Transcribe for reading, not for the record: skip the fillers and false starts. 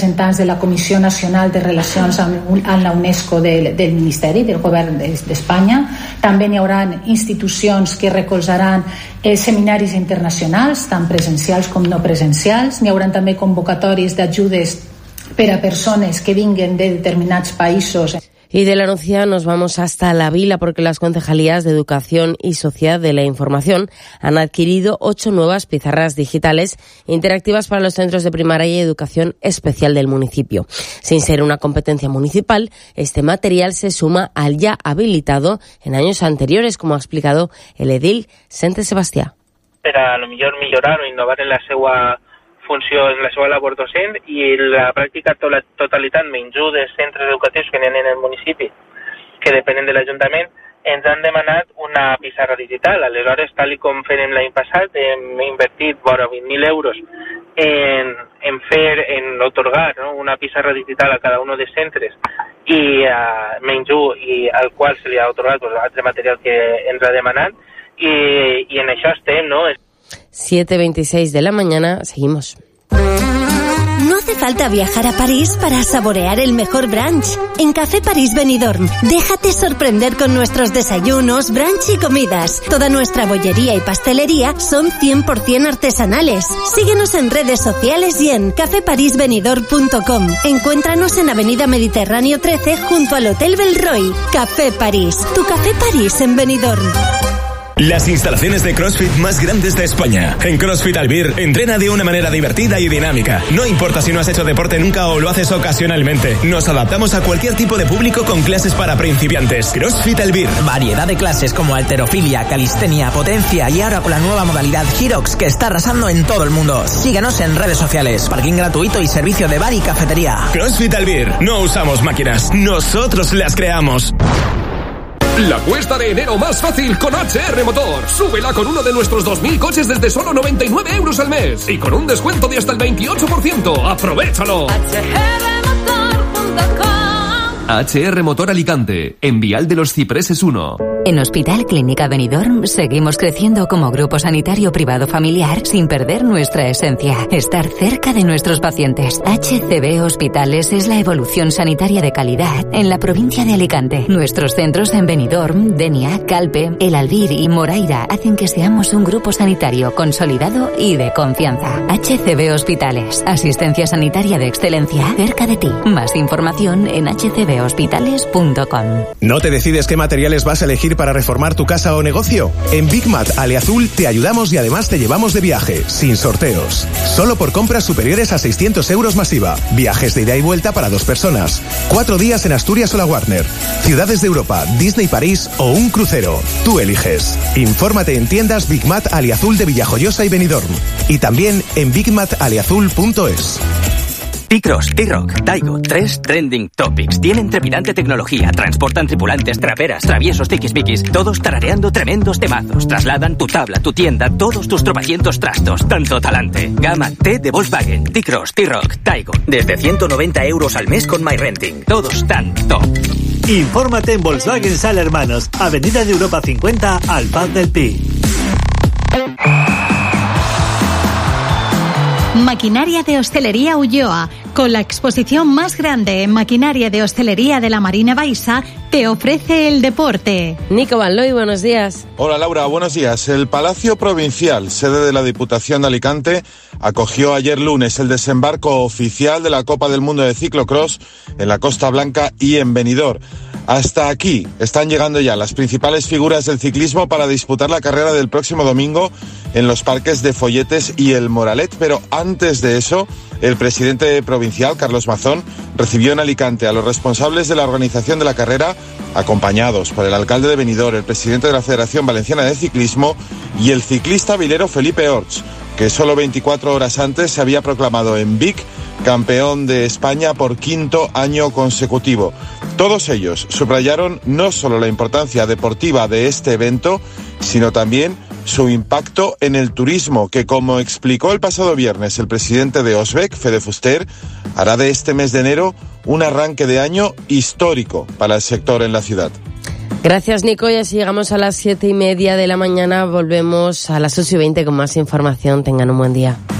representants de la Comissió Nacional de Relacions amb la UNESCO del Ministeri, del Govern d'Espanya. També hi haurà institucions que recolzaran seminaris internacionals, tant presencials com no presencials. Hi haurà també convocatoris d'ajudes per a persones que vinguen de determinats països. Y de la Nucía nos vamos hasta La Vila porque las concejalías de Educación y Sociedad de la Información han adquirido 8 nuevas pizarras digitales interactivas para los centros de primaria y educación especial del municipio. Sin ser una competencia municipal, este material se suma al ya habilitado en años anteriores, como ha explicado el edil Sente Sebastià. Per a lo millor millorar o innovar en la seva funció, en la seva labor docent i la pràctica totalitat menys de centres educatius que n'hi ha en el municipi, que depenen de l'Ajuntament, ens han demanat una pissarra digital. Aleshores, tal com fèiem l'any passat, hem invertit vora 20.000 euros en otorgar, no, una pissarra digital a cada un dels centres i menys i al qual se li ha otorgat altre material que ens ha demanat i en això estem, no? 7:26 de la mañana, seguimos. No hace falta viajar a París para saborear el mejor brunch. En Café París Benidorm, déjate sorprender con nuestros desayunos, brunch y comidas. Toda nuestra bollería y pastelería son 100% artesanales. Síguenos en redes sociales y en cafeparisbenidorm.com. Encuéntranos en Avenida Mediterráneo 13 junto al Hotel Belroy. Café París, tu Café París en Benidorm. Las instalaciones de CrossFit más grandes de España. En CrossFit Albir, entrena de una manera divertida y dinámica. No importa si no has hecho deporte nunca o lo haces ocasionalmente. Nos adaptamos a cualquier tipo de público con clases para principiantes. CrossFit Albir. Variedad de clases como halterofilia, calistenia, potencia y ahora con la nueva modalidad Hyrox que está arrasando en todo el mundo. Síguenos en redes sociales. Parking gratuito y servicio de bar y cafetería. CrossFit Albir. No usamos máquinas. Nosotros las creamos. La cuesta de enero más fácil con HR Motor. Súbela con uno de nuestros 2.000 coches desde solo 99 euros al mes. Y con un descuento de hasta el 28%. ¡Aprovechalo! HR Motor Alicante. En Vial de los Cipreses 1. En Hospital Clínica Benidorm seguimos creciendo como grupo sanitario privado familiar sin perder nuestra esencia, estar cerca de nuestros pacientes. HCB Hospitales es la evolución sanitaria de calidad en la provincia de Alicante. Nuestros centros en Benidorm, Denia, Calpe, El Albir y Moraira hacen que seamos un grupo sanitario consolidado y de confianza. HCB Hospitales, asistencia sanitaria de excelencia cerca de ti. Más información en hcbhospitales.com. ¿No te decides qué materiales vas a elegir para reformar tu casa o negocio? En Big Mat Aleazul te ayudamos y además te llevamos de viaje, sin sorteos. Solo por compras superiores a 600 euros masiva. Viajes de ida y vuelta para 2 personas. 4 días en Asturias o la Warner. Ciudades de Europa, Disney París o un crucero. Tú eliges. Infórmate en tiendas Big Mat Aleazul de Villajoyosa y Benidorm. Y también en bigmataleazul.es. T-Cross, T-Rock, Taigo, 3 trending topics. Tienen trepidante tecnología, transportan tripulantes, traperas, traviesos, tiquismiquis, todos tarareando tremendos temazos. Trasladan tu tabla, tu tienda, todos tus tropecientos trastos. Tanto talante. Gama T de Volkswagen, T-Cross, T-Rock, Taigo. Desde 190 euros al mes con MyRenting. Todos tan top. Infórmate en Volkswagen Sala Hermanos, Avenida de Europa 50, al Paz del Pi. Maquinaria de Hostelería Ulloa, con la exposición más grande en maquinaria de hostelería de la Marina Baixa, te ofrece el deporte. Nico Vanloy, buenos días. Hola Laura, buenos días. El Palacio Provincial, sede de la Diputación de Alicante, acogió ayer lunes el desembarco oficial de la Copa del Mundo de Ciclocross en la Costa Blanca y en Benidorm. Hasta aquí están llegando ya las principales figuras del ciclismo para disputar la carrera del próximo domingo en los parques de Folletes y El Moralet, pero antes de eso, el presidente provincial, Carlos Mazón, recibió en Alicante a los responsables de la organización de la carrera, acompañados por el alcalde de Benidorm, el presidente de la Federación Valenciana de Ciclismo y el ciclista vilero Felipe Orts, que solo 24 horas antes se había proclamado en Vic campeón de España por 5º año consecutivo. Todos ellos subrayaron no solo la importancia deportiva de este evento, sino también su impacto en el turismo, que, como explicó el pasado viernes el presidente de Osbec, Fede Fuster, hará de este mes de enero un arranque de año histórico para el sector en la ciudad. Gracias, Nico. Y así llegamos a las 7:30 de la mañana. Volvemos a las 8:20 con más información. Tengan un buen día.